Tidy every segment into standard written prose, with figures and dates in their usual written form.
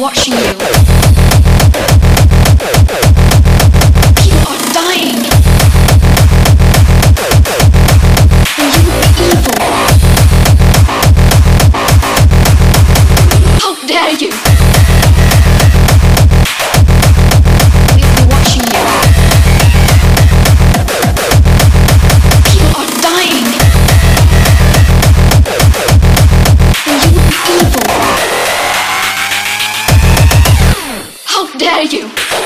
watching you. People are dying. And you will be evil. How dare you? We'll be watching you. People are dying. And you will be evil. How dare you?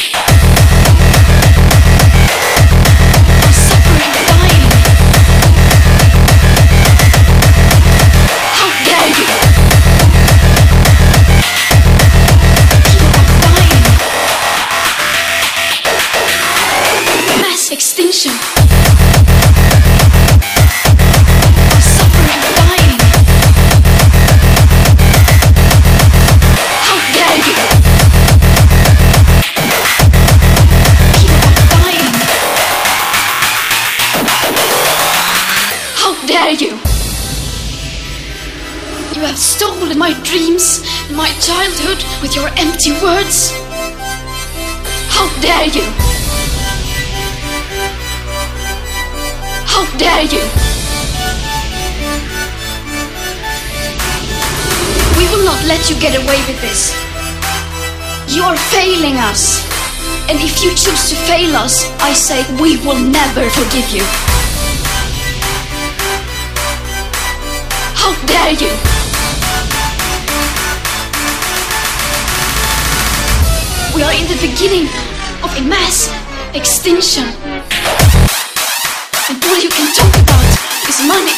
Are suffering, dying. How dare you? People are dying. Mass extinction. Are suffering, dying. How dare you? How dare you? You have stolen my dreams and my childhood with your empty words. How dare you? How dare you? We will not let you get away with this. You are failing us. And if you choose to fail us, I say we will never forgive you. How dare you? We are in the beginning of a mass extinction. And all you can talk about is money.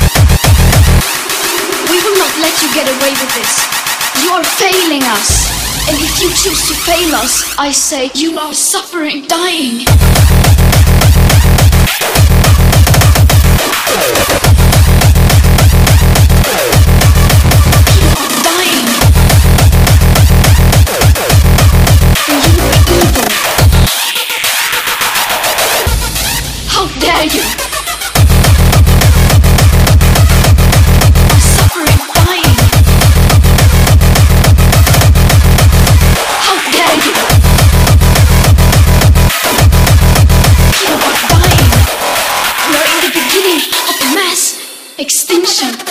We will not let you get away with this. You are failing us. And if you choose to fail us, I say you are suffering, dying. You are dying. And you are evil. How dare you? Are suffering, dying. How dare you? People are dying. We are in the beginning of a mass extinction.